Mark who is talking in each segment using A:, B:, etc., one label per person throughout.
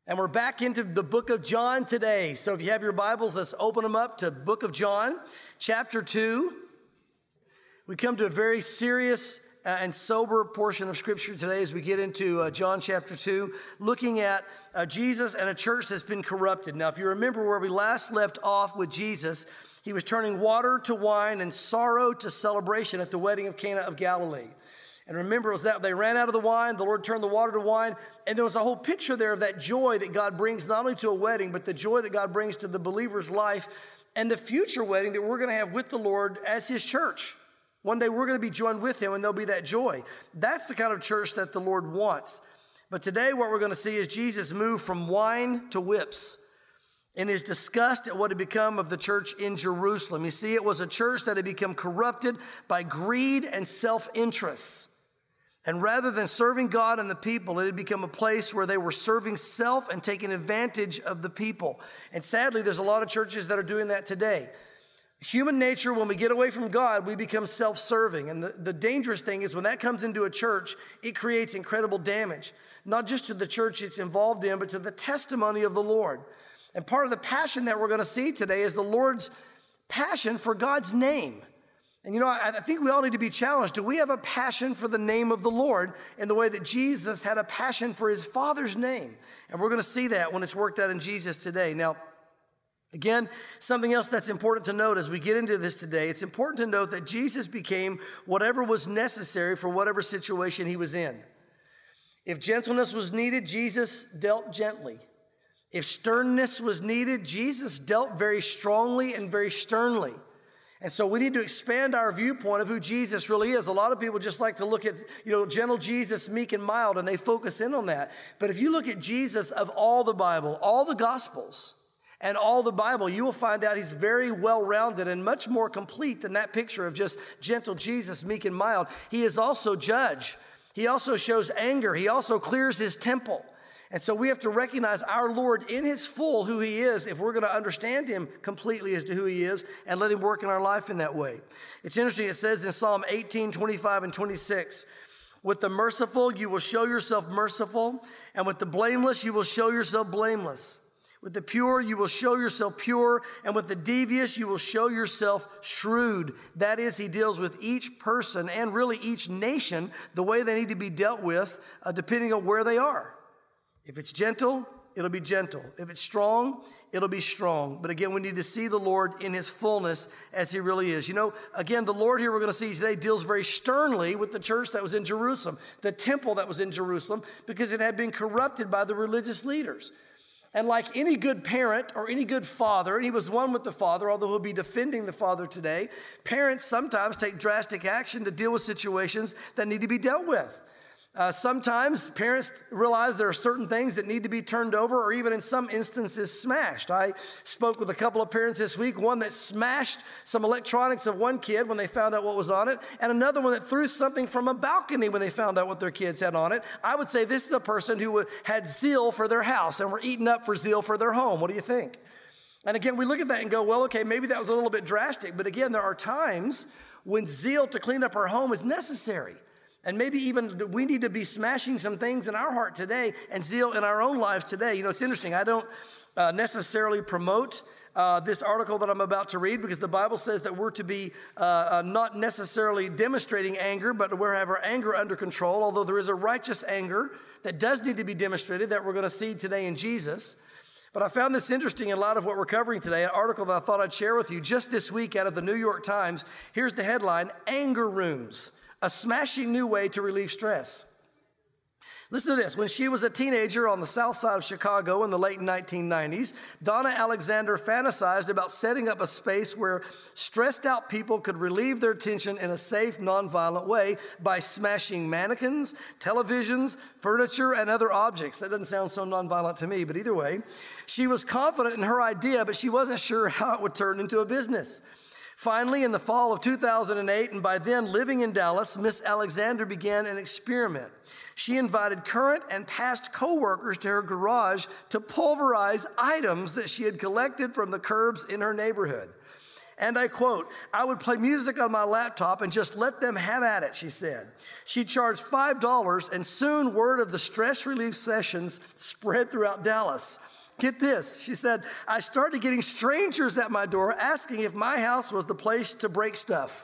A: And we're back into the book of John today. So if you have your Bibles, let's open them up to book of John, chapter 2. We come to a very serious and sober portion of Scripture today as we get into John chapter 2, looking at Jesus and a church that's been corrupted. Now, if you remember where we last left off with Jesus, he was turning water to wine and sorrow to celebration at the wedding of Cana of Galilee. And remember, it was that they ran out of the wine, the Lord turned the water to wine, and there was a whole picture there of that joy that God brings not only to a wedding, but the joy that God brings to the believer's life and the future wedding that we're going to have with the Lord as his church. One day we're going to be joined with him and there'll be that joy. That's the kind of church that the Lord wants. But today what we're going to see is Jesus move from wine to whips in his disgust at what had become of the church in Jerusalem. You see, it was a church that had become corrupted by greed and self-interest. And rather than serving God and the people, it had become a place where they were serving self and taking advantage of the people. And sadly, there's a lot of churches that are doing that today. Human nature, when we get away from God, we become self-serving. And the dangerous thing is when that comes into a church, it creates incredible damage. Not just to the church it's involved in, but to the testimony of the Lord. And part of the passion that we're going to see today is the Lord's passion for God's name. And you know, I think we all need to be challenged. Do we have a passion for the name of the Lord in the way that Jesus had a passion for his Father's name? And we're going to see that when it's worked out in Jesus today. Now, again, something else that's important to note as we get into this today, it's important to note that Jesus became whatever was necessary for whatever situation he was in. If gentleness was needed, Jesus dealt gently. If sternness was needed, Jesus dealt very strongly and very sternly. And so we need to expand our viewpoint of who Jesus really is. A lot of people just like to look at, gentle Jesus, meek and mild, and they focus in on that. But if you look at Jesus of all the Bible, all the Gospels, and all the Bible, you will find out he's very well-rounded and much more complete than that picture of just gentle Jesus, meek and mild. He is also judge. He also shows anger. He also clears his temple. And so we have to recognize our Lord in his full, who he is, if we're going to understand him completely as to who he is and let him work in our life in that way. It's interesting. It says in Psalm 18, 25 and 26, with the merciful, you will show yourself merciful, and with the blameless, you will show yourself blameless. With the pure, you will show yourself pure, and with the devious, you will show yourself shrewd. That is, he deals with each person and really each nation the way they need to be dealt with, depending on where they are. If it's gentle, it'll be gentle. If it's strong, it'll be strong. But again, we need to see the Lord in his fullness as he really is. Again, the Lord here we're going to see today deals very sternly with the church that was in Jerusalem, the temple that was in Jerusalem, because it had been corrupted by the religious leaders. And like any good parent or any good father, and he was one with the Father, although he'll be defending the Father today, parents sometimes take drastic action to deal with situations that need to be dealt with. Sometimes parents realize there are certain things that need to be turned over or even in some instances smashed. I spoke with a couple of parents this week, one that smashed some electronics of one kid when they found out what was on it, and another one that threw something from a balcony when they found out what their kids had on it. I would say this is a person who had zeal for their house and were eaten up for zeal for their home. What do you think? And again, we look at that and go, well, okay, maybe that was a little bit drastic. But again, there are times when zeal to clean up our home is necessary. And maybe even we need to be smashing some things in our heart today and zeal in our own lives today. It's interesting. I don't necessarily promote this article that I'm about to read because the Bible says that we're to be not necessarily demonstrating anger, but we're to have our anger under control, although there is a righteous anger that does need to be demonstrated that we're going to see today in Jesus. But I found this interesting in a lot of what we're covering today, an article that I thought I'd share with you just this week out of the New York Times. Here's the headline, Anger Rooms. A smashing new way to relieve stress. Listen to this. When she was a teenager on the south side of Chicago in the late 1990s, Donna Alexander fantasized about setting up a space where stressed out people could relieve their tension in a safe, nonviolent way by smashing mannequins, televisions, furniture, and other objects. That doesn't sound so nonviolent to me, but either way, she was confident in her idea, but she wasn't sure how it would turn into a business. Finally, in the fall of 2008, and by then living in Dallas, Miss Alexander began an experiment. She invited current and past co-workers to her garage to pulverize items that she had collected from the curbs in her neighborhood. And I quote, "I would play music on my laptop and just let them have at it," she said. She charged $5, and soon word of the stress relief sessions spread throughout Dallas. Get this, she said, "I started getting strangers at my door asking if my house was the place to break stuff."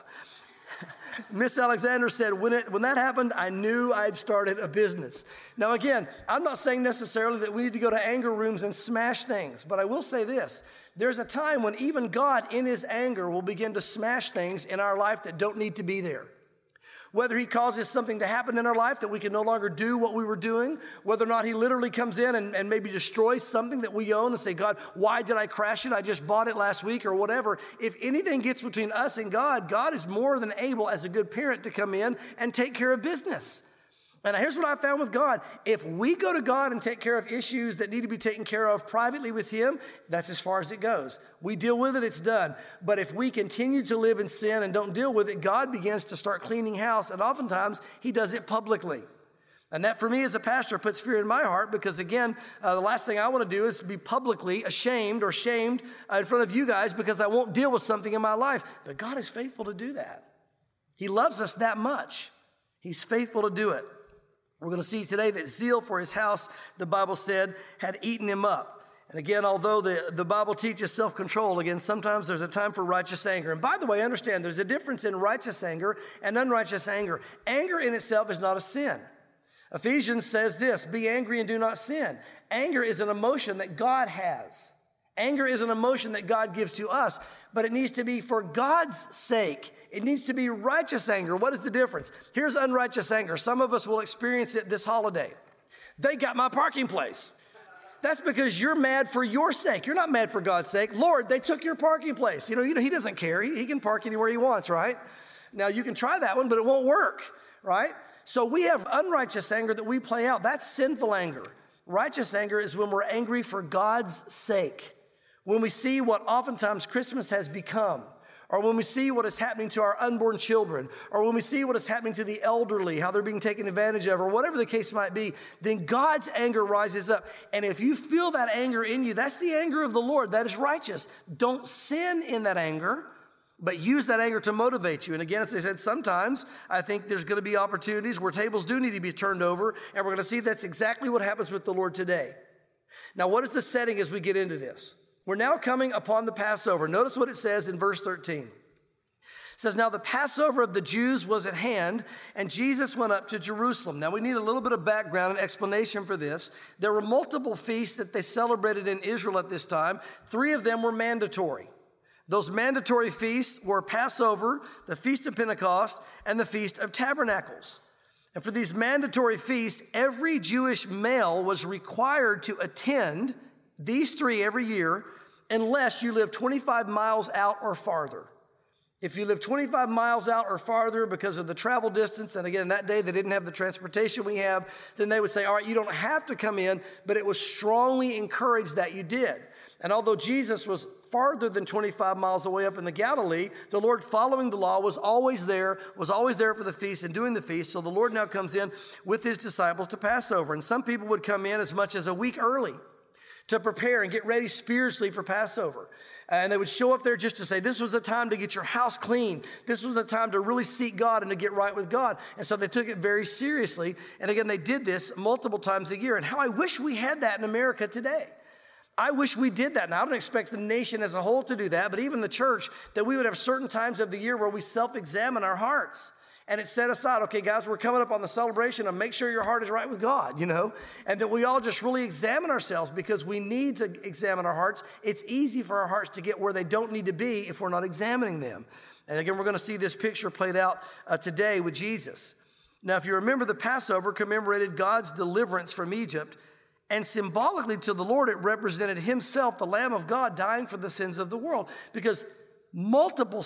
A: Miss Alexander said, when that happened, I knew I'd started a business. Now again, I'm not saying necessarily that we need to go to anger rooms and smash things, but I will say this. There's a time when even God, in his anger, will begin to smash things in our life that don't need to be there. Whether he causes something to happen in our life that we can no longer do what we were doing, whether or not he literally comes in and maybe destroys something that we own and say, "God, why did I crash it? I just bought it last week," or whatever. If anything gets between us and God, God is more than able as a good parent to come in and take care of business. And here's what I found with God. If we go to God and take care of issues that need to be taken care of privately with him, that's as far as it goes. We deal with it, it's done. But if we continue to live in sin and don't deal with it, God begins to start cleaning house, and oftentimes he does it publicly. And that for me as a pastor puts fear in my heart because, again, the last thing I want to do is be publicly ashamed or shamed in front of you guys because I won't deal with something in my life. But God is faithful to do that. He loves us that much. He's faithful to do it. We're going to see today that zeal for his house, the Bible said, had eaten him up. And again, although the Bible teaches self-control, again, sometimes there's a time for righteous anger. And by the way, understand there's a difference in righteous anger and unrighteous anger. Anger in itself is not a sin. Ephesians says this, "Be angry and do not sin." Anger is an emotion that God has. Anger is an emotion that God gives to us, but it needs to be for God's sake. It needs to be righteous anger. What is the difference? Here's unrighteous anger. Some of us will experience it this holiday. They got my parking place. That's because you're mad for your sake. You're not mad for God's sake. Lord, they took your parking place. You know, he doesn't care. He can park anywhere he wants, right? Now, you can try that one, but it won't work, right? So we have unrighteous anger that we play out. That's sinful anger. Righteous anger is when we're angry for God's sake. When we see what oftentimes Christmas has become, or when we see what is happening to our unborn children, or when we see what is happening to the elderly, how they're being taken advantage of, or whatever the case might be, then God's anger rises up. And if you feel that anger in you, that's the anger of the Lord. That is righteous. Don't sin in that anger, but use that anger to motivate you. And again, as I said, sometimes I think there's going to be opportunities where tables do need to be turned over, and we're going to see that's exactly what happens with the Lord today. Now, what is the setting as we get into this? We're now coming upon the Passover. Notice what it says in verse 13. It says, "Now the Passover of the Jews was at hand, and Jesus went up to Jerusalem." Now we need a little bit of background and explanation for this. There were multiple feasts that they celebrated in Israel at this time. 3 of them were mandatory. Those mandatory feasts were Passover, the Feast of Pentecost, and the Feast of Tabernacles. And for these mandatory feasts, every Jewish male was required to attend these 3 every year unless you live 25 miles out or farther. If you live 25 miles out or farther because of the travel distance, and again, that day they didn't have the transportation we have, then they would say, all right, you don't have to come in, but it was strongly encouraged that you did. And although Jesus was farther than 25 miles away up in the Galilee, the Lord, following the law, was always there for the feast and doing the feast. So the Lord now comes in with his disciples to Passover. And some people would come in as much as a week early to prepare and get ready spiritually for Passover. And they would show up there just to say, this was the time to get your house clean. This was the time to really seek God and to get right with God. And so they took it very seriously. And again, they did this multiple times a year. And how I wish we had that in America today. I wish we did that. Now, I don't expect the nation as a whole to do that, but even the church, that we would have certain times of the year where we self-examine our hearts. And it's set aside, okay, guys, we're coming up on the celebration and make sure your heart is right with God, you know, and that we all just really examine ourselves because we need to examine our hearts. It's easy for our hearts to get where they don't need to be if we're not examining them. And again, we're going to see this picture played out today with Jesus. Now, if you remember, the Passover commemorated God's deliverance from Egypt, and symbolically to the Lord, it represented himself, the Lamb of God, dying for the sins of the world, because multiple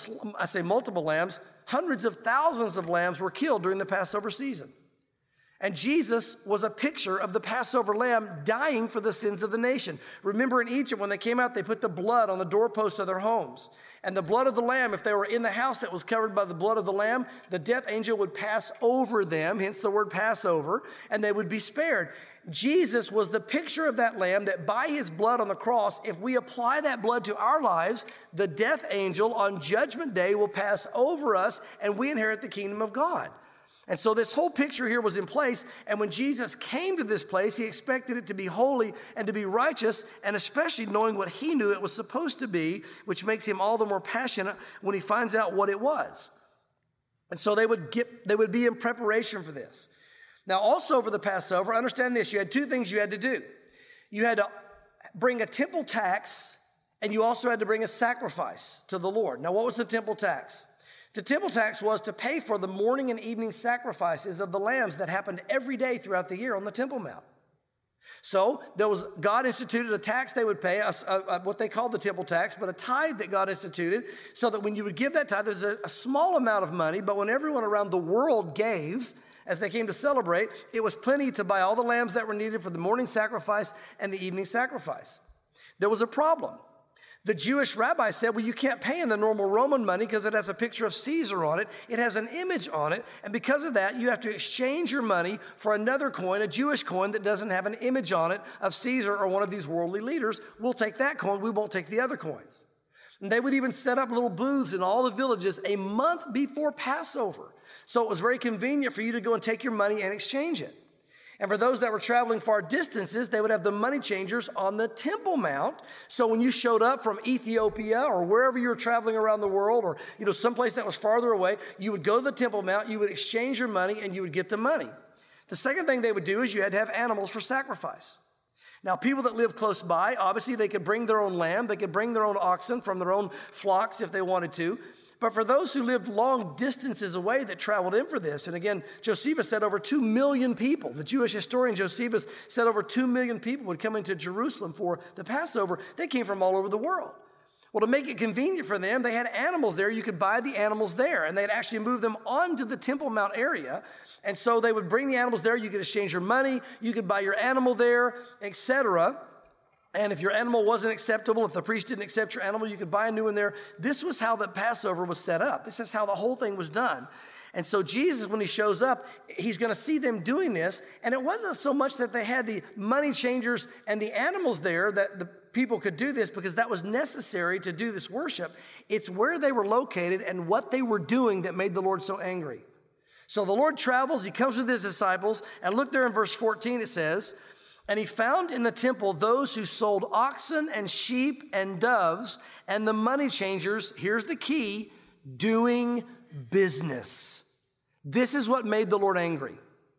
A: lambs, hundreds of thousands of lambs were killed during the Passover season. And Jesus was a picture of the Passover lamb dying for the sins of the nation. Remember in Egypt, when they came out, they put the blood on the doorposts of their homes. And the blood of the lamb, if they were in the house that was covered by the blood of the lamb, the death angel would pass over them, hence the word Passover, and they would be spared. Jesus was the picture of that lamb that by his blood on the cross, if we apply that blood to our lives, the death angel on Judgment Day will pass over us and we inherit the kingdom of God. And so this whole picture here was in place, and when Jesus came to this place, he expected it to be holy and to be righteous, and especially knowing what he knew it was supposed to be, which makes him all the more passionate when he finds out what it was. And so they would be in preparation for this. Now, also over the Passover, understand this, you had two things you had to do. You had to bring a temple tax, and you also had to bring a sacrifice to the Lord. Now, what was the temple tax? The temple tax was to pay for the morning and evening sacrifices of the lambs that happened every day throughout the year on the Temple Mount. So God instituted a tax they would pay, what they called the temple tax, but a tithe that God instituted, so that when you would give that tithe, there's a small amount of money, but when everyone around the world gave, as they came to celebrate, it was plenty to buy all the lambs that were needed for the morning sacrifice and the evening sacrifice. There was a problem. The Jewish rabbi said, well, you can't pay in the normal Roman money because it has a picture of Caesar on it. It has an image on it. And because of that, you have to exchange your money for another coin, a Jewish coin that doesn't have an image on it of Caesar or one of these worldly leaders. We'll take that coin. We won't take the other coins. And they would even set up little booths in all the villages a month before Passover. So it was very convenient for you to go and take your money and exchange it. And for those that were traveling far distances, they would have the money changers on the Temple Mount. So when you showed up from Ethiopia or wherever you were traveling around the world, or someplace that was farther away, you would go to the Temple Mount, you would exchange your money, and you would get the money. The second thing they would do is you had to have animals for sacrifice. Now, people that live close by, obviously they could bring their own lamb, they could bring their own oxen from their own flocks if they wanted to. But for those who lived long distances away that traveled in for this, and again, Josephus said over 2 million people, the Jewish historian Josephus said over 2 million people would come into Jerusalem for the Passover. They came from all over the world. Well, to make it convenient for them, they had animals there. You could buy the animals there, and they'd actually move them onto the Temple Mount area. And so they would bring the animals there. You could exchange your money. You could buy your animal there, etc. And if your animal wasn't acceptable, if the priest didn't accept your animal, you could buy a new one there. This was how the Passover was set up. This is how the whole thing was done. And so Jesus, when he shows up, he's going to see them doing this. And it wasn't so much that they had the money changers and the animals there that the people could do this, because that was necessary to do this worship. It's where they were located and what they were doing that made the Lord so angry. So the Lord travels, he comes with his disciples, and look there in verse 14, it says, and he found in the temple those who sold oxen and sheep and doves, and the money changers, here's the key, doing business. This is what made the Lord angry.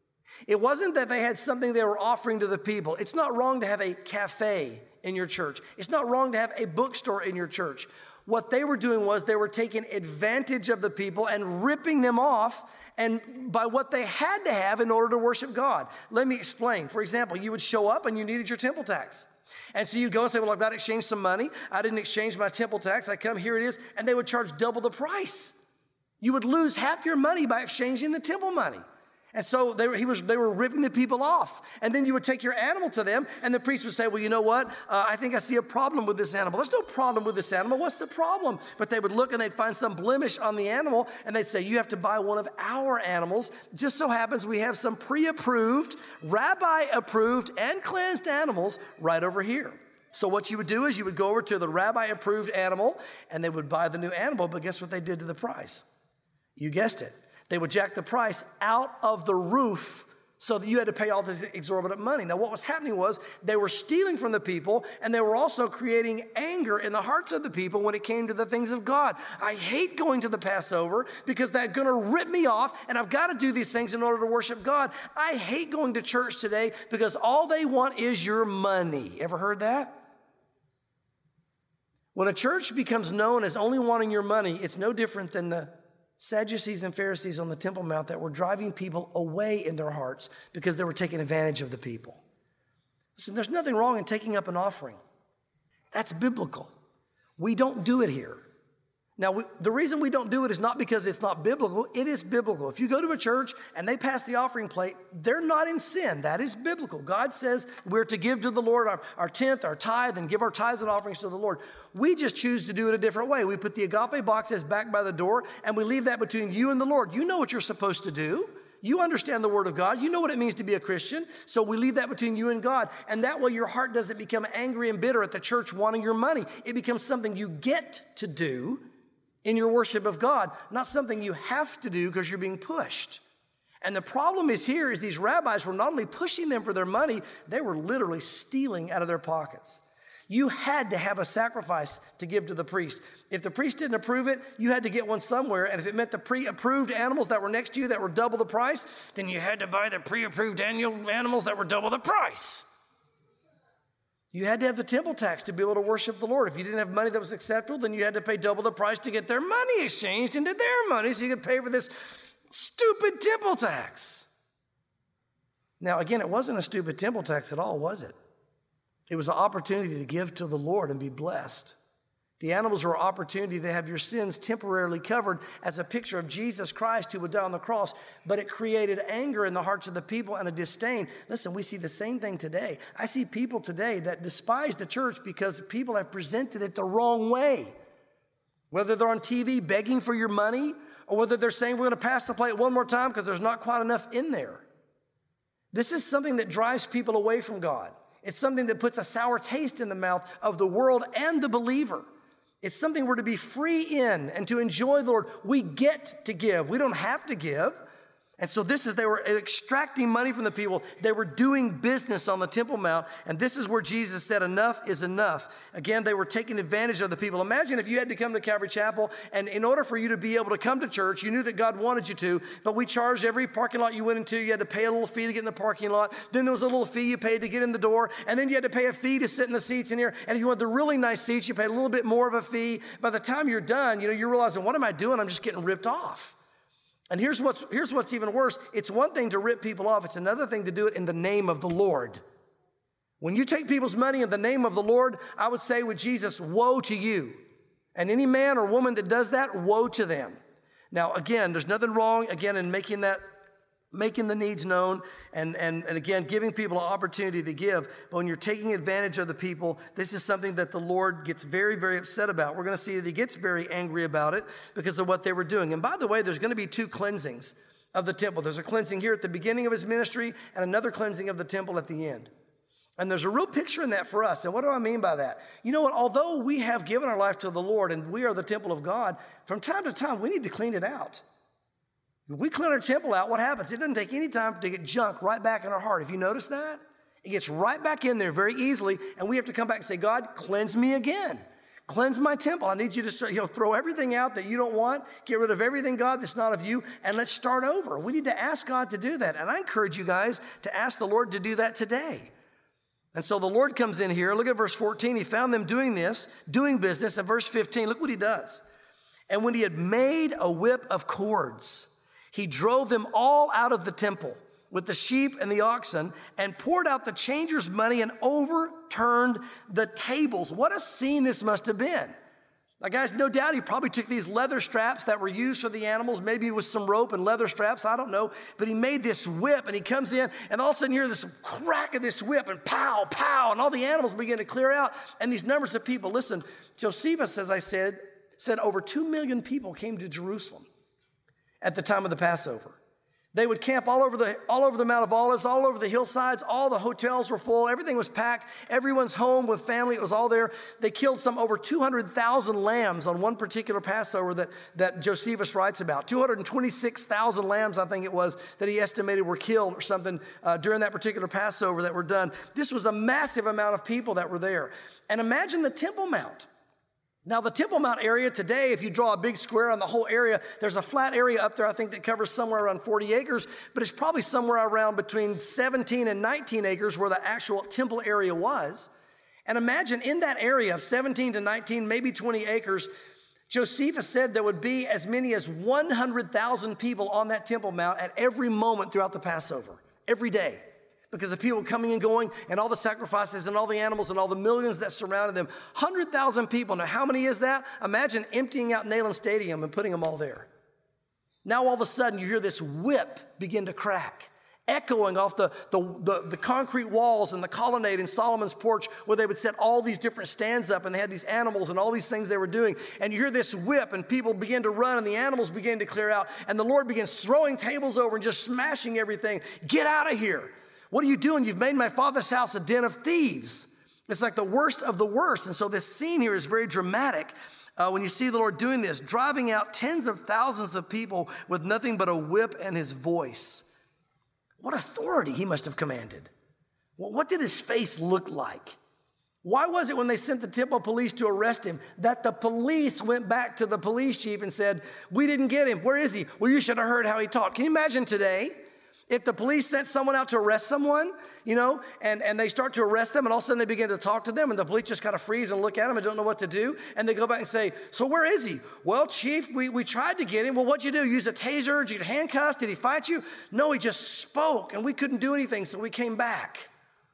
A: It wasn't that they had something they were offering to the people. It's not wrong to have a cafe in your church. It's not wrong to have a bookstore in your church. What they were doing was they were taking advantage of the people and ripping them off and by what they had to have in order to worship God. Let me explain. For example, you would show up and you needed your temple tax. And so you'd go and say, well, I've got to exchange some money. I didn't exchange my temple tax. I come, here it is. And they would charge double the price. You would lose half your money by exchanging the temple money. And so they were ripping the people off. And then you would take your animal to them, and the priest would say, well, you know what? I think I see a problem with this animal. There's no problem with this animal. What's the problem? But they would look, and they'd find some blemish on the animal, and they'd say, you have to buy one of our animals. Just so happens we have some pre-approved, rabbi-approved, and cleansed animals right over here. So what you would do is you would go over to the rabbi-approved animal, and they would buy the new animal, but guess what they did to the price? You guessed it. They would jack the price out of the roof so that you had to pay all this exorbitant money. Now, what was happening was they were stealing from the people, and they were also creating anger in the hearts of the people when it came to the things of God. I hate going to the Passover because they're going to rip me off, and I've got to do these things in order to worship God. I hate going to church today because all they want is your money. Ever heard that? When a church becomes known as only wanting your money, it's no different than the Sadducees and Pharisees on the Temple Mount that were driving people away in their hearts because they were taking advantage of the people. Listen, there's nothing wrong in taking up an offering. That's biblical. We don't do it here. Now, the reason we don't do it is not because it's not biblical. It is biblical. If you go to a church and they pass the offering plate, they're not in sin. That is biblical. God says we're to give to the Lord our tenth, our tithe, and give our tithes and offerings to the Lord. We just choose to do it a different way. We put the agape boxes back by the door, and we leave that between you and the Lord. You know what you're supposed to do. You understand the Word of God. You know what it means to be a Christian. So we leave that between you and God. And that way your heart doesn't become angry and bitter at the church wanting your money. It becomes something you get to do in your worship of God, not something you have to do because you're being pushed. And the problem is here is these rabbis were not only pushing them for their money, they were literally stealing out of their pockets. You had to have a sacrifice to give to the priest. If the priest didn't approve it, you had to get one somewhere. And if it meant the pre-approved animals that were next to you that were double the price, then you had to buy the pre-approved animals that were double the price. You had to have the temple tax to be able to worship the Lord. If you didn't have money that was acceptable, then you had to pay double the price to get their money exchanged into their money so you could pay for this stupid temple tax. Now, again, it wasn't a stupid temple tax at all, was it? It was an opportunity to give to the Lord and be blessed. The animals were an opportunity to have your sins temporarily covered as a picture of Jesus Christ who would die on the cross, but it created anger in the hearts of the people and a disdain. Listen, we see the same thing today. I see people today that despise the church because people have presented it the wrong way. Whether they're on TV begging for your money or whether they're saying we're going to pass the plate one more time because there's not quite enough in there. This is something that drives people away from God. It's something that puts a sour taste in the mouth of the world and the believer. It's something we're to be free in and to enjoy the Lord. We get to give. We don't have to give. And so they were extracting money from the people. They were doing business on the Temple Mount. And this is where Jesus said, enough is enough. Again, they were taking advantage of the people. Imagine if you had to come to Calvary Chapel, and in order for you to be able to come to church, you knew that God wanted you to, but we charged every parking lot you went into. You had to pay a little fee to get in the parking lot. Then there was a little fee you paid to get in the door. And then you had to pay a fee to sit in the seats in here. And if you want the really nice seats, you paid a little bit more of a fee. By the time you're done, you're realizing, what am I doing? I'm just getting ripped off. And here's what's even worse. It's one thing to rip people off. It's another thing to do it in the name of the Lord. When you take people's money in the name of the Lord, I would say with Jesus, woe to you. And any man or woman that does that, woe to them. Now, again, there's nothing wrong, again, in making the needs known and again, giving people an opportunity to give. But when you're taking advantage of the people, this is something that the Lord gets very, very upset about. We're going to see that he gets very angry about it because of what they were doing. And by the way, there's going to be two cleansings of the temple. There's a cleansing here at the beginning of his ministry and another cleansing of the temple at the end. And there's a real picture in that for us. And what do I mean by that? You know what? Although we have given our life to the Lord and we are the temple of God, from time to time, we need to clean it out. When we clean our temple out, what happens? It doesn't take any time to get junk right back in our heart. Have you noticed that? It gets right back in there very easily, and we have to come back and say, God, cleanse me again. Cleanse my temple. I need you to throw everything out that you don't want. Get rid of everything, God, that's not of you, and let's start over. We need to ask God to do that, and I encourage you guys to ask the Lord to do that today. And so the Lord comes in here. Look at verse 14. He found them doing business. And verse 15, look what he does. And when he had made a whip of cords, he drove them all out of the temple with the sheep and the oxen and poured out the changers' money and overturned the tables. What a scene this must have been. Now, guys, no doubt he probably took these leather straps that were used for the animals, maybe with some rope and leather straps, I don't know. But he made this whip and he comes in and all of a sudden you hear this crack of this whip and pow, pow, and all the animals begin to clear out. And these numbers of people, listen, Josephus, as I said over 2 million people came to Jerusalem at the time of the Passover. They would camp all over the Mount of Olives, all over the hillsides. All the hotels were full. Everything was packed. Everyone's home with family. It was all there. They killed some over 200,000 lambs on one particular Passover that Josephus writes about. 226,000 lambs, I think it was, that he estimated were killed or something during that particular Passover that were done. This was a massive amount of people that were there. And imagine the Temple Mount. Now, the Temple Mount area today, if you draw a big square on the whole area, there's a flat area up there, I think, that covers somewhere around 40 acres, but it's probably somewhere around between 17 and 19 acres where the actual temple area was. And imagine in that area of 17 to 19, maybe 20 acres, Josephus said there would be as many as 100,000 people on that Temple Mount at every moment throughout the Passover, every day. Because of people coming and going and all the sacrifices and all the animals and all the millions that surrounded them. 100,000 people. Now, how many is that? Imagine emptying out Neyland Stadium and putting them all there. Now, all of a sudden, you hear this whip begin to crack. echoing off the concrete walls and the colonnade in Solomon's porch, where they would set all these different stands up, and they had these animals and all these things they were doing. And you hear this whip, and people begin to run, and the animals begin to clear out, and the Lord begins throwing tables over and just smashing everything. Get out of here. What are you doing? You've made my father's house a den of thieves. It's like the worst of the worst. And so this scene here is very dramatic. When you see the Lord doing this, driving out tens of thousands of people with nothing but a whip and his voice. What authority he must have commanded. Well, what did his face look like? Why was it when they sent the temple police to arrest him that the police went back to the police chief and said, we didn't get him. Where is he? Well, you should have heard how he talked. Can you imagine today? If the police sent someone out to arrest someone, and they start to arrest them, and all of a sudden they begin to talk to them, and the police just kind of freeze and look at them and don't know what to do, and they go back and say, so where is he? Well, chief, we tried to get him. Well, what'd you do? Use a taser? Did you handcuffs? Did he fight you? No, he just spoke, and we couldn't do anything, so we came back.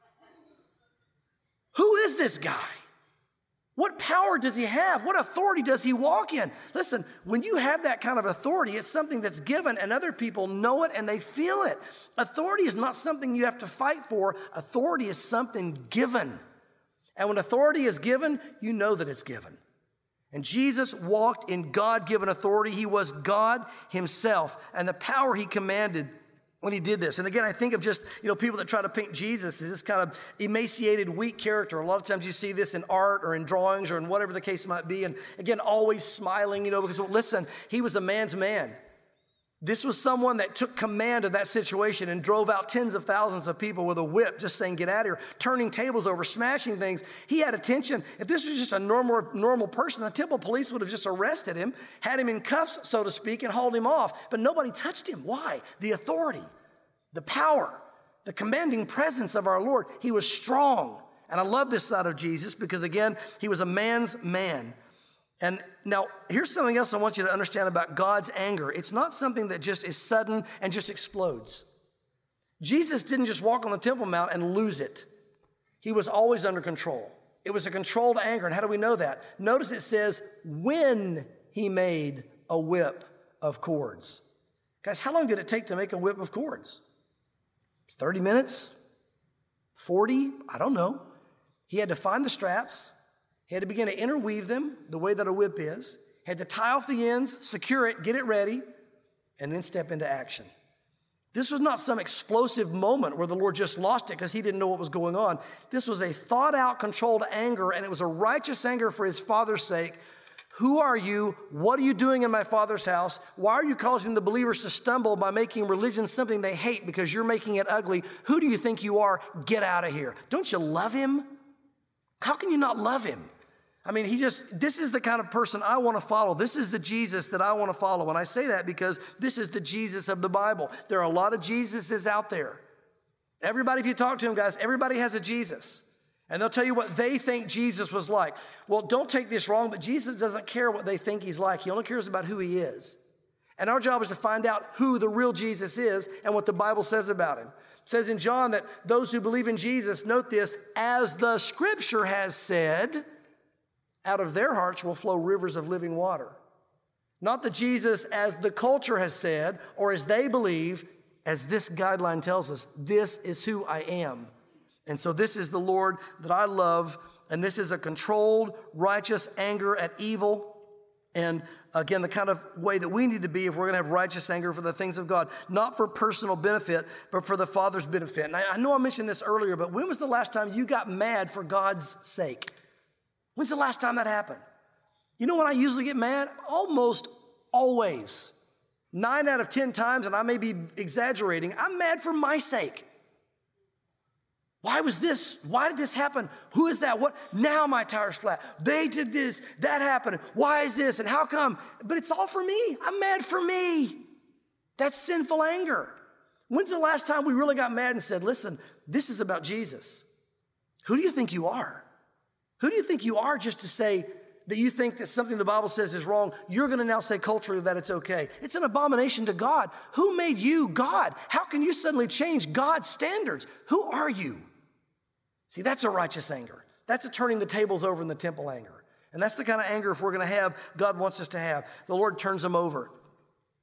A: Who is this guy? What power does he have? What authority does he walk in? Listen, when you have that kind of authority, it's something that's given, and other people know it and they feel it. Authority is not something you have to fight for. Authority is something given. And when authority is given, you know that it's given. And Jesus walked in God-given authority. He was God himself, and the power he commanded when he did this. And again, I think of just, people that try to paint Jesus as this kind of emaciated, weak character. A lot of times you see this in art or in drawings or in whatever the case might be. And again, always smiling, because, listen, he was a man's man. This was someone that took command of that situation and drove out tens of thousands of people with a whip, just saying, get out of here, turning tables over, smashing things. He had attention. If this was just a normal person, the temple police would have just arrested him, had him in cuffs, so to speak, and hauled him off. But nobody touched him. Why? The authority, the power, the commanding presence of our Lord. He was strong. And I love this side of Jesus because, again, he was a man's man. And now, here's something else I want you to understand about God's anger. It's not something that just is sudden and just explodes. Jesus didn't just walk on the Temple Mount and lose it. He was always under control. It was a controlled anger. And how do we know that? Notice it says, when he made a whip of cords. Guys, how long did it take to make a whip of cords? 30 minutes? 40? I don't know. He had to find the straps. He had to begin to interweave them the way that a whip is. He had to tie off the ends, secure it, get it ready, and then step into action. This was not some explosive moment where the Lord just lost it because he didn't know what was going on. This was a thought-out, controlled anger, and it was a righteous anger for his Father's sake. Who are you? What are you doing in my Father's house? Why are you causing the believers to stumble by making religion something they hate because you're making it ugly? Who do you think you are? Get out of here. Don't you love him? How can you not love him? I mean, this is the kind of person I want to follow. This is the Jesus that I want to follow. And I say that because this is the Jesus of the Bible. There are a lot of Jesuses out there. Everybody, if you talk to them, guys, everybody has a Jesus. And they'll tell you what they think Jesus was like. Well, don't take this wrong, but Jesus doesn't care what they think he's like. He only cares about who he is. And our job is to find out who the real Jesus is and what the Bible says about him. It says in John that those who believe in Jesus, note this, as the scripture has said, out of their hearts will flow rivers of living water. Not the Jesus as the culture has said, or as they believe, as this guideline tells us, this is who I am. And so this is the Lord that I love, and this is a controlled, righteous anger at evil. And again, the kind of way that we need to be if we're going to have righteous anger for the things of God, not for personal benefit, but for the Father's benefit. And I know I mentioned this earlier, but when was the last time you got mad for God's sake? When's the last time that happened? You know when I usually get mad? Almost always. 9 out of 10 times, and I may be exaggerating, I'm mad for my sake. Why was this? Why did this happen? Who is that? What? Now my tire's flat. They did this. That happened. Why is this? And how come? But it's all for me. I'm mad for me. That's sinful anger. When's the last time we really got mad and said, listen, this is about Jesus? Who do you think you are? Who do you think you are just to say that you think that something the Bible says is wrong, you're going to now say culturally that it's okay? It's an abomination to God. Who made you God? How can you suddenly change God's standards? Who are you? See, that's a righteous anger. That's a turning the tables over in the temple anger. And that's the kind of anger, if we're going to have, God wants us to have. The Lord turns them over.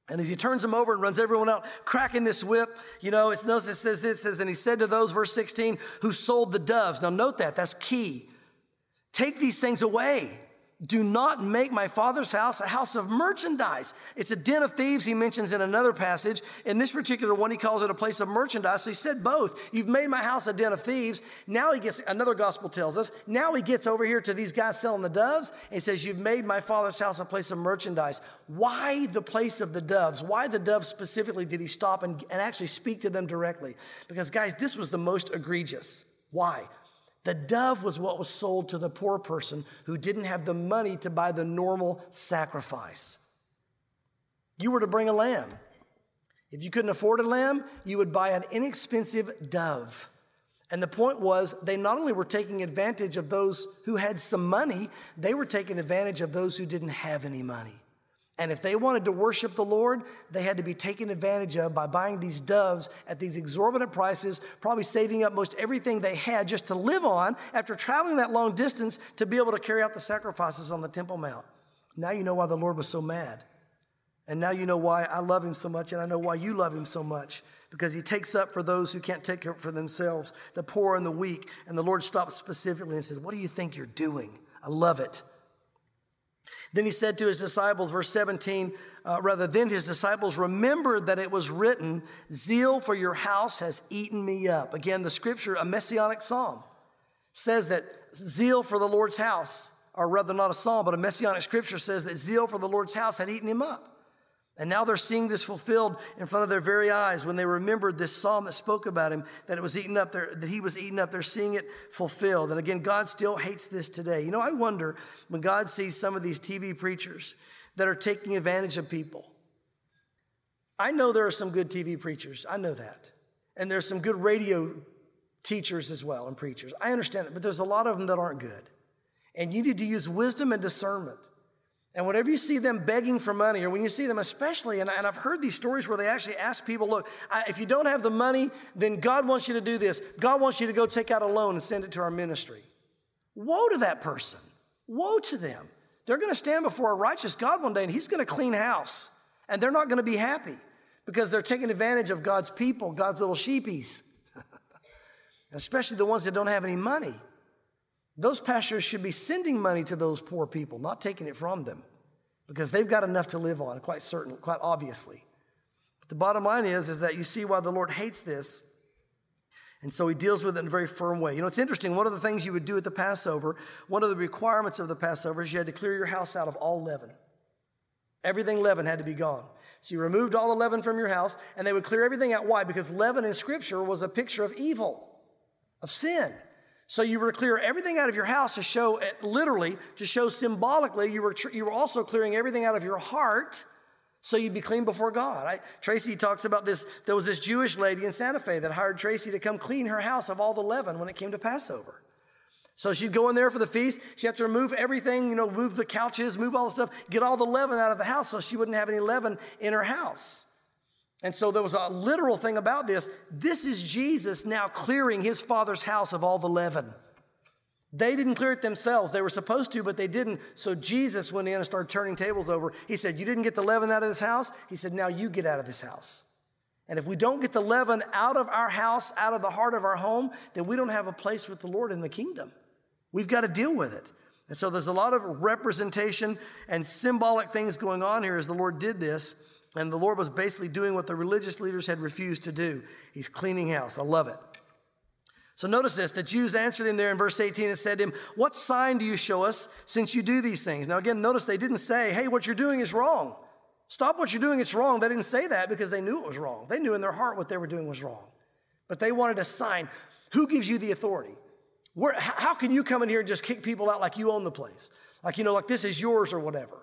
A: And as he turns them over and runs everyone out, cracking this whip, it says this, and he said to those, verse 16, who sold the doves. Now note that's key. Take these things away. Do not make my Father's house a house of merchandise. It's a den of thieves, he mentions in another passage. In this particular one, he calls it a place of merchandise. So he said both. You've made my house a den of thieves. Now another gospel tells us, now he gets over here to these guys selling the doves, and he says, you've made my Father's house a place of merchandise. Why the place of the doves? Why the doves specifically did he stop and actually speak to them directly? Because guys, this was the most egregious. Why? The dove was what was sold to the poor person who didn't have the money to buy the normal sacrifice. You were to bring a lamb. If you couldn't afford a lamb, you would buy an inexpensive dove. And the point was, they not only were taking advantage of those who had some money, they were taking advantage of those who didn't have any money. And if they wanted to worship the Lord, they had to be taken advantage of by buying these doves at these exorbitant prices, probably saving up most everything they had just to live on after traveling that long distance to be able to carry out the sacrifices on the Temple Mount. Now you know why the Lord was so mad. And now you know why I love him so much, and I know why you love him so much, because he takes up for those who can't take up for themselves, the poor and the weak. And the Lord stopped specifically and said, what do you think you're doing? I love it. Then he said to his disciples, verse 17, then his disciples remembered that it was written, zeal for your house has eaten me up. Again, the scripture, a messianic psalm, says that zeal for the Lord's house, or rather not a psalm, but a messianic scripture says that zeal for the Lord's house had eaten him up. And now they're seeing this fulfilled in front of their very eyes when they remembered this psalm that spoke about him, that it was eaten up, that he was eaten up. They're seeing it fulfilled. And again, God still hates this today. I wonder when God sees some of these TV preachers that are taking advantage of people. I know there are some good TV preachers. I know that. And there's some good radio teachers as well and preachers. I understand that, but there's a lot of them that aren't good. And you need to use wisdom and discernment. And whenever you see them begging for money, or when you see them especially, and I've heard these stories where they actually ask people, look, if you don't have the money, then God wants you to do this. God wants you to go take out a loan and send it to our ministry. Woe to that person. Woe to them. They're going to stand before a righteous God one day, and he's going to clean house. And they're not going to be happy because they're taking advantage of God's people, God's little sheepies, especially the ones that don't have any money. Those pastors should be sending money to those poor people, not taking it from them, because they've got enough to live on, quite obviously. But the bottom line is that you see why the Lord hates this, and so he deals with it in a very firm way. It's interesting, one of the things you would do at the Passover, one of the requirements of the Passover is you had to clear your house out of all leaven. Everything leaven had to be gone. So you removed all the leaven from your house, and they would clear everything out. Why? Because leaven in Scripture was a picture of evil, of sin. So you were to clear everything out of your house to show, literally, to show symbolically, you were also clearing everything out of your heart so you'd be clean before God. Tracy talks about this. There was this Jewish lady in Santa Fe that hired Tracy to come clean her house of all the leaven when it came to Passover. So she'd go in there for the feast. She'd have to remove everything, move the couches, move all the stuff, get all the leaven out of the house so she wouldn't have any leaven in her house. And so there was a literal thing about this. This is Jesus now clearing his Father's house of all the leaven. They didn't clear it themselves. They were supposed to, but they didn't. So Jesus went in and started turning tables over. He said, you didn't get the leaven out of this house? He said, now you get out of this house. And if we don't get the leaven out of our house, out of the heart of our home, then we don't have a place with the Lord in the kingdom. We've got to deal with it. And so there's a lot of representation and symbolic things going on here as the Lord did this. And the Lord was basically doing what the religious leaders had refused to do. He's cleaning house. I love it. So notice this. The Jews answered him there in verse 18 and said to him, what sign do you show us since you do these things? Now again, notice they didn't say, hey, what you're doing is wrong. Stop what you're doing, it's wrong. They didn't say that because they knew it was wrong. They knew in their heart what they were doing was wrong. But they wanted a sign. Who gives you the authority? How can you come in here and just kick people out like you own the place? Like this is yours or whatever,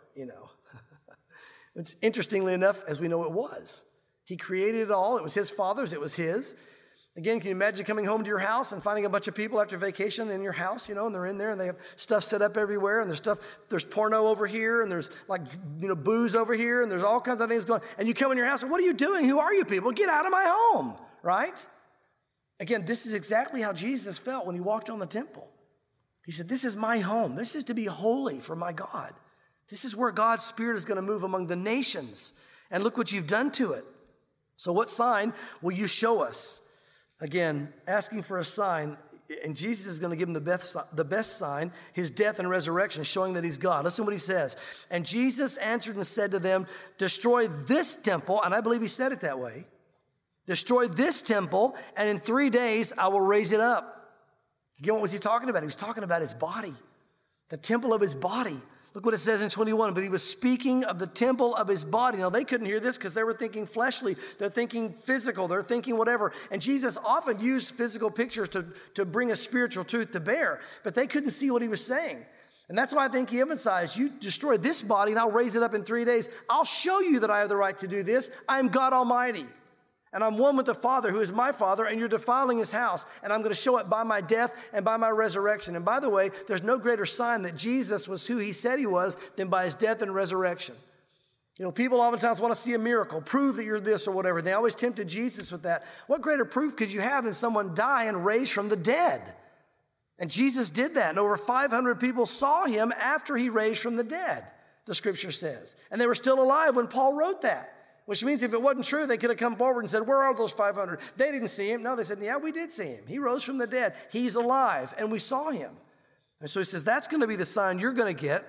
A: It's interestingly enough, as we know it was. He created it all. It was his Father's. It was his. Again, can you imagine coming home to your house and finding a bunch of people after vacation in your house, and they're in there and they have stuff set up everywhere and there's porno over here and there's booze over here and there's all kinds of things going on. And you come in your house and what are you doing? Who are you people? Get out of my home, right? Again, this is exactly how Jesus felt when he walked on the temple. He said, this is my home. This is to be holy for my God. This is where God's Spirit is going to move among the nations. And look what you've done to it. So what sign will you show us? Again, asking for a sign, and Jesus is going to give him the best sign, his death and resurrection, showing that he's God. Listen to what he says. And Jesus answered and said to them, destroy this temple, and I believe he said it that way, destroy this temple, and in 3 days I will raise it up. Again, what was he talking about? He was talking about his body, the temple of his body. Look what it says in 21, but he was speaking of the temple of his body. Now, they couldn't hear this because they were thinking fleshly. They're thinking physical. They're thinking whatever. And Jesus often used physical pictures to bring a spiritual truth to bear, but they couldn't see what he was saying. And that's why I think he emphasized, you destroy this body and I'll raise it up in 3 days. I'll show you that I have the right to do this. I am God Almighty. And I'm one with the Father, who is my Father, and you're defiling his house. And I'm going to show it by my death and by my resurrection. And by the way, there's no greater sign that Jesus was who he said he was than by his death and resurrection. You know, people oftentimes want to see a miracle, prove that you're this or whatever. They always tempted Jesus with that. What greater proof could you have than someone die and raise from the dead? And Jesus did that. And over 500 people saw him after he raised from the dead, the scripture says. And they were still alive when Paul wrote that. Which means if it wasn't true, they could have come forward and said, where are those 500? They didn't see him. No, they said, yeah, we did see him. He rose from the dead. He's alive, and we saw him. And so he says, that's going to be the sign you're going to get.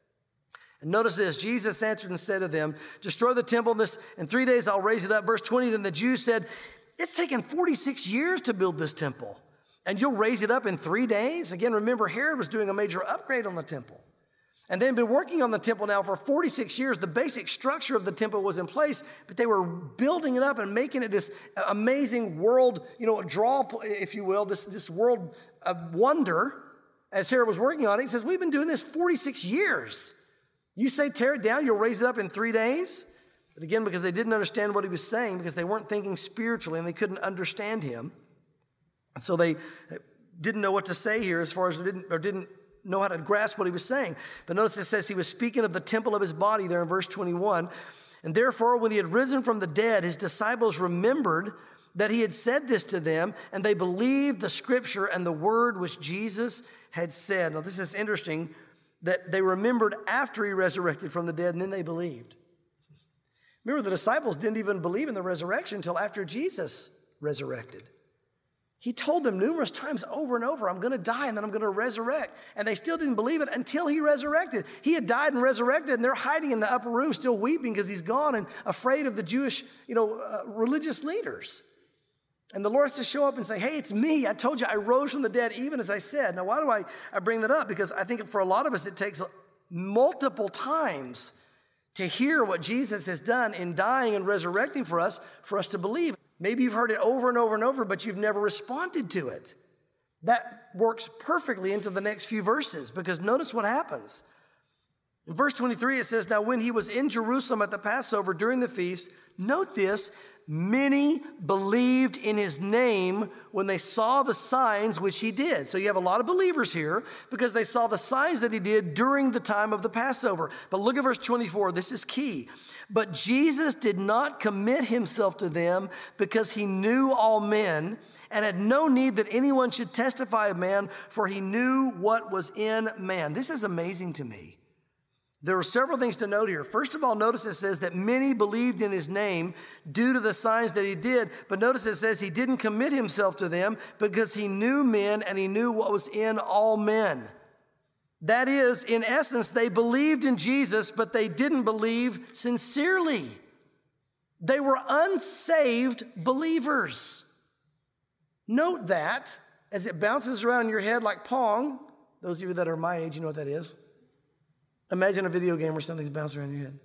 A: And notice this, Jesus answered and said to them, destroy the temple, in 3 days I'll raise it up. Verse 20, then the Jews said, it's taken 46 years to build this temple, and you'll raise it up in 3 days? Again, remember, Herod was doing a major upgrade on the temple. And they'd been working on the temple now for 46 years. The basic structure of the temple was in place, but they were building it up and making it this amazing world, draw, if you will, this world of wonder as Herod was working on it. He says, we've been doing this 46 years. You say tear it down, you'll raise it up in 3 days? But again, because they didn't understand what he was saying, because they weren't thinking spiritually and they couldn't understand him. So they didn't know what to say here as far as didn't know how to grasp what he was saying. But notice it says he was speaking of the temple of his body there in verse 21. And therefore, when he had risen from the dead, his disciples remembered that he had said this to them, and they believed the scripture and the word which Jesus had said. Now, this is interesting that they remembered after he resurrected from the dead, and then they believed. Remember, the disciples didn't even believe in the resurrection until after Jesus resurrected. He told them numerous times over and over, I'm going to die and then I'm going to resurrect. And they still didn't believe it until he resurrected. He had died and resurrected, and they're hiding in the upper room still weeping because he's gone and afraid of the Jewish, religious leaders. And the Lord has to show up and say, hey, it's me. I told you I rose from the dead even as I said. Now, why do I bring that up? Because I think for a lot of us, it takes multiple times to hear what Jesus has done in dying and resurrecting for us to believe. Maybe you've heard it over and over and over, but you've never responded to it. That works perfectly into the next few verses, because notice what happens. In verse 23, it says, now when he was in Jerusalem at the Passover during the feast, note this, many believed in his name when they saw the signs which he did. So you have a lot of believers here because they saw the signs that he did during the time of the Passover. But look at verse 24. This is key. But Jesus did not commit himself to them because he knew all men and had no need that anyone should testify of man, for he knew what was in man. This is amazing to me. There are several things to note here. First of all, notice it says that many believed in his name due to the signs that he did. But notice it says he didn't commit himself to them because he knew men and he knew what was in all men. That is, in essence, they believed in Jesus, but they didn't believe sincerely. They were unsaved believers. Note that as it bounces around in your head like Pong. Those of you that are my age, you know what that is. Imagine a video game where something's bouncing around your head.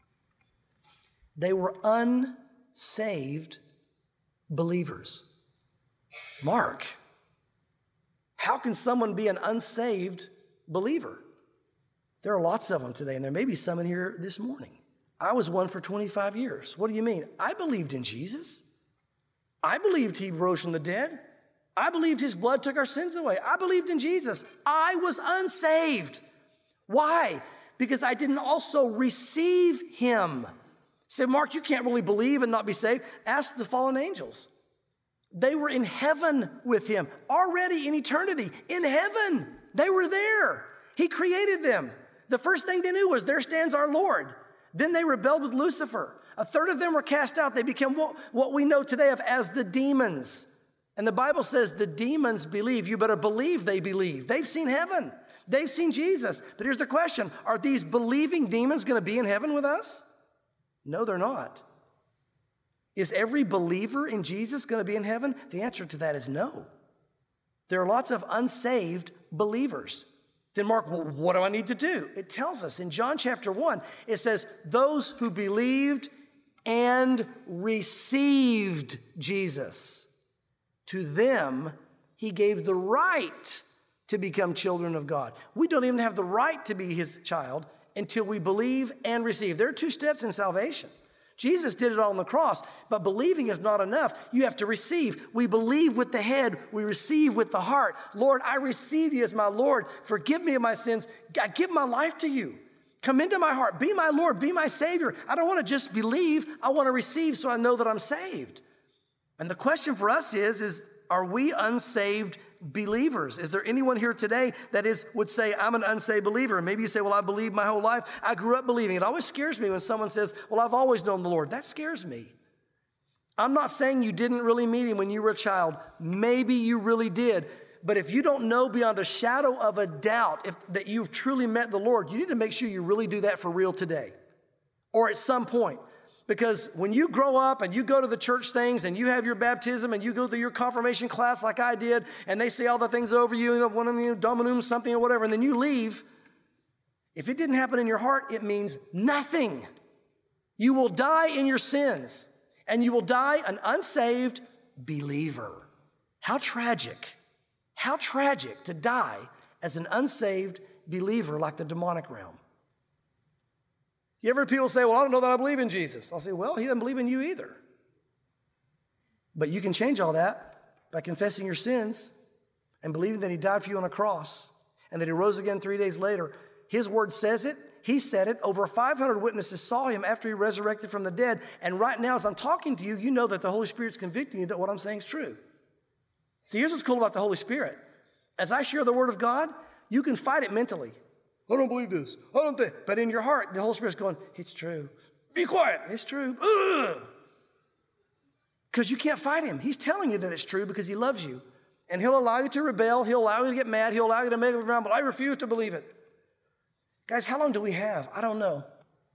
A: They were unsaved believers. Mark, how can someone be an unsaved believer? There are lots of them today, and there may be some in here this morning. I was one for 25 years. What do you mean? I believed in Jesus. I believed he rose from the dead. I believed his blood took our sins away. I believed in Jesus. I was unsaved. Why? Because I didn't also receive him. Say, Mark, you can't really believe and not be saved. Ask the fallen angels. They were in heaven with him, already in eternity, in heaven. They were there. He created them. The first thing they knew was, there stands our Lord. Then they rebelled with Lucifer. A third of them were cast out. They became what we know today of as the demons. And the Bible says the demons believe. You better believe they believe. They've seen heaven. They've seen Jesus. But here's the question. Are these believing demons going to be in heaven with us? No, they're not. Is every believer in Jesus going to be in heaven? The answer to that is no. There are lots of unsaved believers. Then Mark, well, what do I need to do? It tells us in John chapter 1, it says, those who believed and received Jesus, to them he gave the right to become children of God. We don't even have the right to be his child until we believe and receive. There are 2 steps in salvation. Jesus did it all on the cross, but believing is not enough. You have to receive. We believe with the head, we receive with the heart. Lord, I receive you as my Lord. Forgive me of my sins. I give my life to you. Come into my heart. Be my Lord. Be my Savior. I don't want to just believe. I want to receive so I know that I'm saved. And the question for us is are we unsaved believers? Is there anyone here today that would say, I'm an unsaved believer? And maybe you say, well, I believed my whole life. I grew up believing. It always scares me when someone says, well, I've always known the Lord. That scares me. I'm not saying you didn't really meet him when you were a child. Maybe you really did. But if you don't know beyond a shadow of a doubt that you've truly met the Lord, you need to make sure you really do that for real today or at some point. Because when you grow up and you go to the church things and you have your baptism and you go through your confirmation class like I did, and they say all the things over you, one of them, dominum something or whatever, and then you leave, if it didn't happen in your heart, it means nothing. You will die in your sins, and you will die an unsaved believer. How tragic to die as an unsaved believer like the demonic realm. You ever people say, well, I don't know that I believe in Jesus. I'll say, well, he doesn't believe in you either. But you can change all that by confessing your sins and believing that he died for you on a cross and that he rose again 3 days later. His word says it. He said it. Over 500 witnesses saw him after he resurrected from the dead. And right now, as I'm talking to you, you know that the Holy Spirit's convicting you that what I'm saying is true. See, here's what's cool about the Holy Spirit. As I share the word of God, you can fight it mentally. I don't believe this. I don't think. But in your heart, the Holy Spirit's going, it's true. Be quiet. It's true. Because you can't fight him. He's telling you that it's true because he loves you. And he'll allow you to rebel. He'll allow you to get mad. He'll allow you to make up your mind, but I refuse to believe it. Guys, how long do we have? I don't know.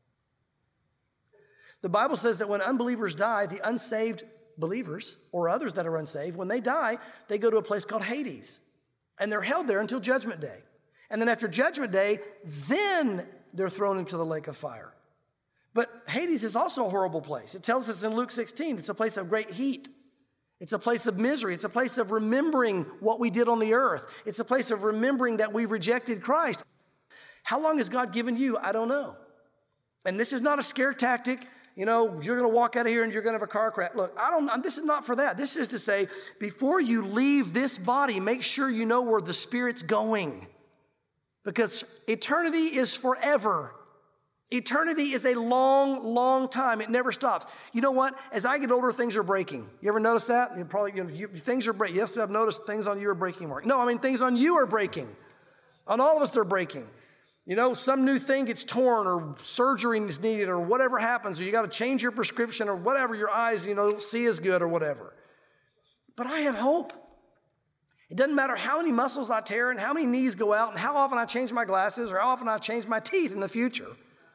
A: The Bible says that when unbelievers die, the unsaved believers or others that are unsaved, when they die, they go to a place called Hades. And they're held there until Judgment Day. And then after Judgment Day, then they're thrown into the lake of fire. But Hades is also a horrible place. It tells us in Luke 16, it's a place of great heat. It's a place of misery. It's a place of remembering what we did on the earth. It's a place of remembering that we rejected Christ. How long has God given you? I don't know. And this is not a scare tactic. You know, you're going to walk out of here and you're going to have a car crash. Look, this is not for that. This is to say, before you leave this body, make sure you know where the Spirit's going. Because eternity is forever. Eternity is a long, long time. It never stops. You know what? As I get older, things are breaking. You ever notice that? Things are breaking. Yes, I've noticed things on you are breaking, Mark. No, I mean, things on you are breaking. On all of us, they're breaking. You know, some new thing gets torn or surgery is needed or whatever happens, or you got to change your prescription or whatever, your eyes, don't see as good or whatever. But I have hope. It doesn't matter how many muscles I tear and how many knees go out and how often I change my glasses or how often I change my teeth in the future.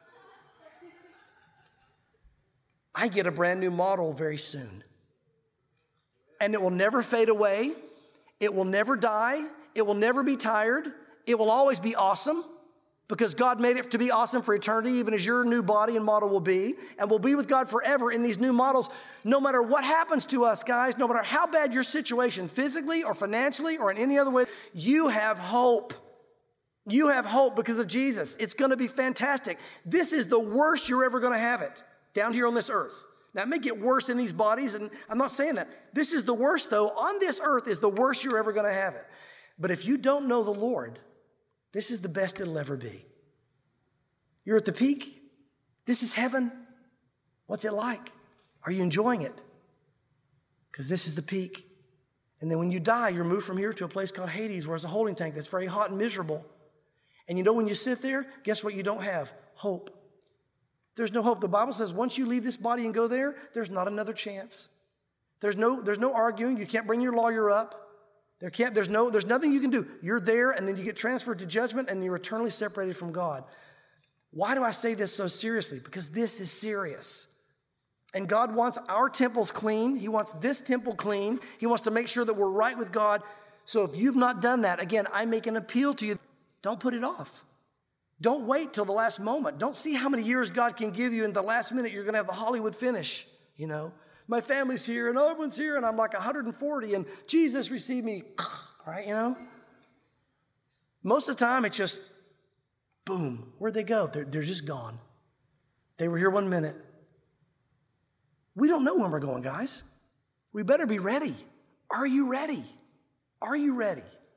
A: I get a brand new model very soon. And it will never fade away. It will never die. It will never be tired. It will always be awesome because God made it to be awesome for eternity, even as your new body and model will be. And we'll be with God forever in these new models. No matter what happens to us, guys, no matter how bad your situation physically or financially or in any other way, you have hope. You have hope because of Jesus. It's going to be fantastic. This is the worst you're ever going to have it down here on this earth. Now, it may get worse in these bodies, and I'm not saying that. This is the worst, though. On this earth is the worst you're ever going to have it. But if you don't know the Lord, this is the best it'll ever be. You're at the peak. This is heaven. What's it like? Are you enjoying it? Because this is the peak. And then when you die, you're moved from here to a place called Hades, where it's a holding tank that's very hot and miserable. And when you sit there, guess what you don't have? Hope. There's no hope. The Bible says once you leave this body and go there, there's not another chance. There's no arguing. You can't bring your lawyer up. There's nothing you can do. You're there, and then you get transferred to judgment, and you're eternally separated from God. Why do I say this so seriously? Because this is serious. And God wants our temples clean. He wants this temple clean. He wants to make sure that we're right with God. So if you've not done that, again, I make an appeal to you. Don't put it off. Don't wait till the last moment. Don't see how many years God can give you, and the last minute you're going to have the Hollywood finish, you know. My family's here, and everyone's here, and I'm like 140, and Jesus received me, all right, you know. Most of the time, it's just, boom, where'd they go? They're just gone. They were here 1 minute. We don't know when we're going, guys. We better be ready. Are you ready? Are you ready?